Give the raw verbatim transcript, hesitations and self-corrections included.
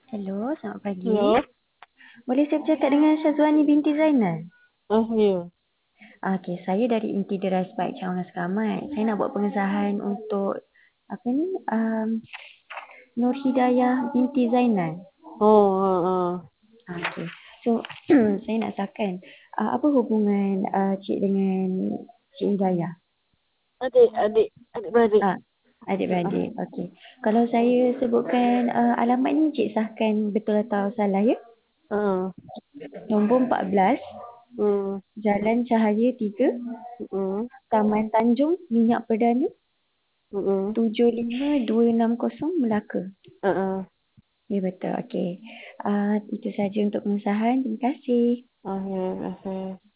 Hello, selamat pagi. Hello. Boleh saya bercakap dengan Syazwani binti Zainal? Oh, ya. Okey, saya dari Inti Deras Baik Cawangan Selamat. Saya nak buat pengesahan untuk apa ni? Um, Nur Hidayah binti Zainal. Oh, uh, uh. Okey. So, saya nak sahkan uh, apa hubungan uh, cik dengan Cik Hidayah? Adik, adik, adik beradik. Ah, Uh, adik-beradik. Okey. Kalau saya sebutkan uh, alamat ni cik sahkan betul atau salah ya? uh, Nombor empat belas, uh, Jalan Cahaya tiga, uh, Taman Tanjung, Minyak Perdana, uh, tujuh lima dua enam kosong Melaka. uh, uh. Ya betul. Okey. Uh, itu saja untuk pengesahan. Terima kasih. Oh, ya, okay.